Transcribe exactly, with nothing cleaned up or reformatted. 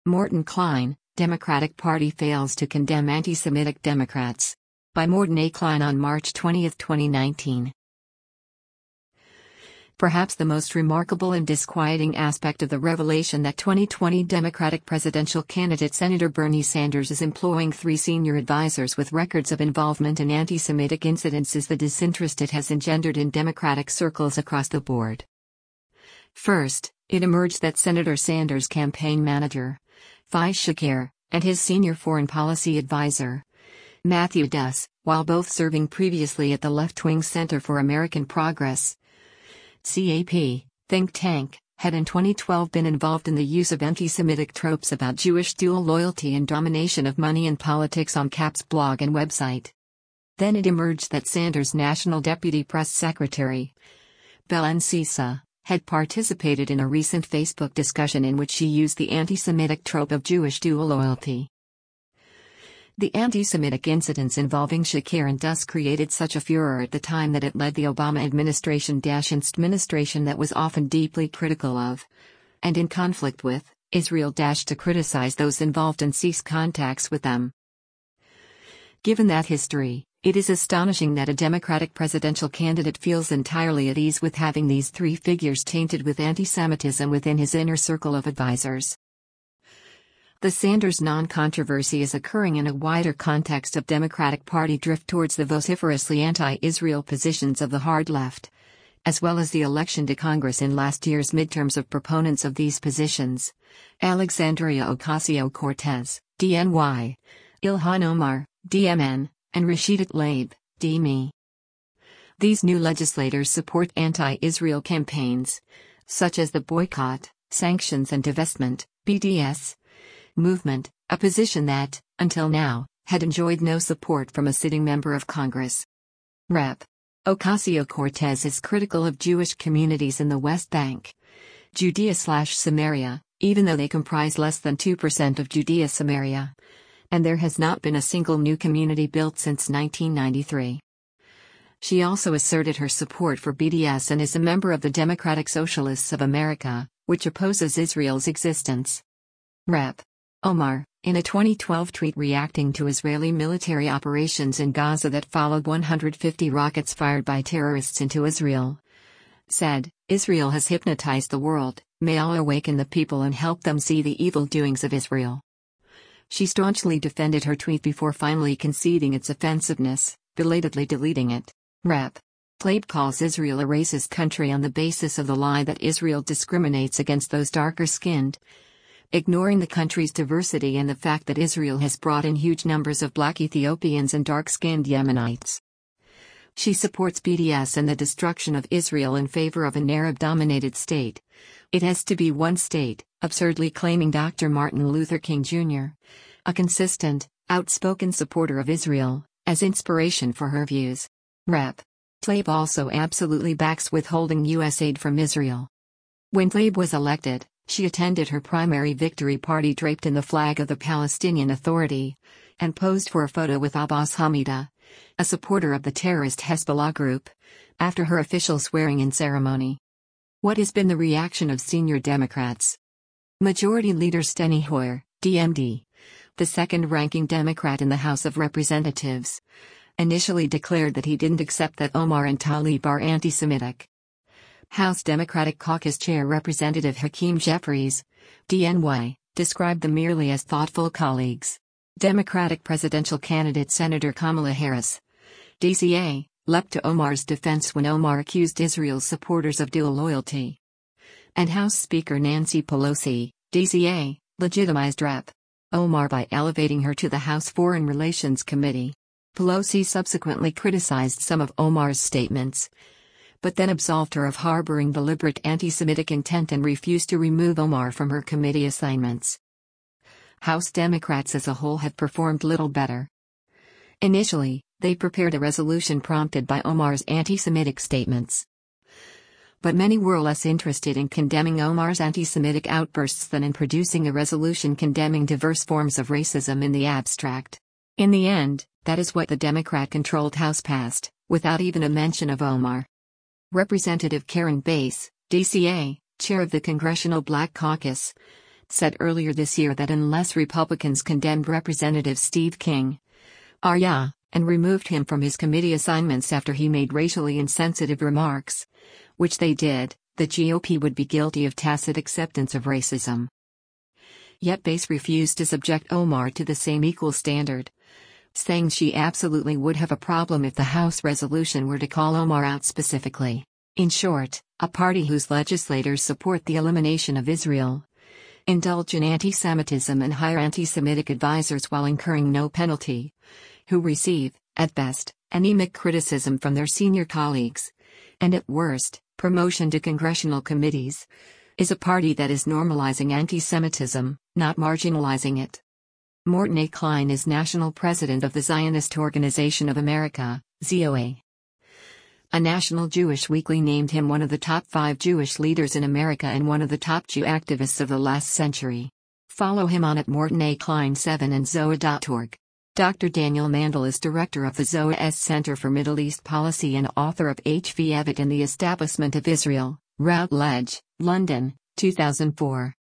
Morton Klein, Democratic Party fails to condemn anti-Semitic Democrats. By Morton A. Klein on March twentieth, twenty nineteen. Perhaps the most remarkable and disquieting aspect of the revelation that twenty twenty Democratic presidential candidate Senator Bernie Sanders is employing three senior advisors with records of involvement in anti-Semitic incidents is the disinterest it has engendered in Democratic circles across the board. First, it emerged that Senator Sanders' campaign manager, Faiz Shakir, and his senior foreign policy advisor, Matthew Duss, while both serving previously at the left-wing Center for American Progress, C A P, think tank, had in twenty twelve been involved in the use of anti-Semitic tropes about Jewish dual loyalty and domination of money in politics on C A P's blog and website. Then it emerged that Sanders' National Deputy Press Secretary, Belen Sisa, had participated in a recent Facebook discussion in which she used the anti-Semitic trope of Jewish dual loyalty. The anti-Semitic incidents involving Shakir and Duss created such a furor at the time that it led the Obama administration-administration that was often deeply critical of, and in conflict with, Israel to criticize those involved and cease contacts with them. Given that history, it is astonishing that a Democratic presidential candidate feels entirely at ease with having these three figures tainted with anti-Semitism within his inner circle of advisors. The Sanders non-controversy is occurring in a wider context of Democratic Party drift towards the vociferously anti-Israel positions of the hard left, as well as the election to Congress in last year's midterms of proponents of these positions, Alexandria Ocasio-Cortez, D N Y, Ilhan Omar, D M N, and Rashida Tlaib, D M E. These new legislators support anti-Israel campaigns, such as the Boycott, Sanctions and Divestment, B D S, movement, a position that, until now, had enjoyed no support from a sitting member of Congress. Representative Ocasio-Cortez is critical of Jewish communities in the West Bank, Judea-Samaria, even though they comprise less than two percent of Judea-Samaria, and there has not been a single new community built since nineteen ninety-three. She also asserted her support for B D S and is a member of the Democratic Socialists of America, which opposes Israel's existence. Representative Omar, in a twenty twelve tweet reacting to Israeli military operations in Gaza that followed one hundred fifty rockets fired by terrorists into Israel, said, "Israel has hypnotized the world, may Allah awaken the people and help them see the evil doings of Israel." She staunchly defended her tweet before finally conceding its offensiveness, belatedly deleting it. Representative Tlaib calls Israel a racist country on the basis of the lie that Israel discriminates against those darker-skinned, ignoring the country's diversity and the fact that Israel has brought in huge numbers of black Ethiopians and dark-skinned Yemenites. She supports B D S and the destruction of Israel in favor of an Arab-dominated state. It has to be one state, absurdly claiming Doctor Martin Luther King Junior, a consistent, outspoken supporter of Israel, as inspiration for her views. Representative Tlaib also absolutely backs withholding U S aid from Israel. When Tlaib was elected, she attended her primary victory party draped in the flag of the Palestinian Authority, and posed for a photo with Abbas Hamida, a supporter of the terrorist Hezbollah group, after her official swearing-in ceremony. What has been the reaction of senior Democrats? Majority Leader Steny Hoyer, D M D, the second-ranking Democrat in the House of Representatives, initially declared that he didn't accept that Omar and Tlaib are anti-Semitic. House Democratic Caucus Chair Representative Hakeem Jeffries, D N Y, described them merely as thoughtful colleagues. Democratic presidential candidate Senator Kamala Harris, D C A, leapt to Omar's defense when Omar accused Israel's supporters of dual loyalty. And House Speaker Nancy Pelosi, D C A, legitimized Representative Omar by elevating her to the House Foreign Relations Committee. Pelosi subsequently criticized some of Omar's statements, but then absolved her of harboring deliberate anti-Semitic intent and refused to remove Omar from her committee assignments. House Democrats as a whole have performed little better. Initially, they prepared a resolution prompted by Omar's anti-Semitic statements. But many were less interested in condemning Omar's anti-Semitic outbursts than in producing a resolution condemning diverse forms of racism in the abstract. In the end, that is what the Democrat-controlled House passed, without even a mention of Omar. Representative Karen Bass, D C A, chair of the Congressional Black Caucus, said earlier this year that unless Republicans condemned Representative Steve King, Arya, and removed him from his committee assignments after he made racially insensitive remarks, which they did, the G O P would be guilty of tacit acceptance of racism. Yet Bass refused to subject Omar to the same equal standard, saying she absolutely would have a problem if the House resolution were to call Omar out specifically. In short, a party whose legislators support the elimination of Israel, indulge in anti-Semitism and hire anti-Semitic advisors while incurring no penalty, who receive, at best, anemic criticism from their senior colleagues, and at worst, promotion to congressional committees, is a party that is normalizing anti-Semitism, not marginalizing it. Morton A. Klein is national president of the Zionist Organization of America, Z O A. A National Jewish Weekly named him one of the top five Jewish leaders in America and one of the top Jew activists of the last century. Follow him on at Morton A. Klein seven and zoa dot org. Doctor Daniel Mandel is director of the Zoa's Center for Middle East Policy and author of H V Evatt and the Establishment of Israel, Routledge, London, two thousand four.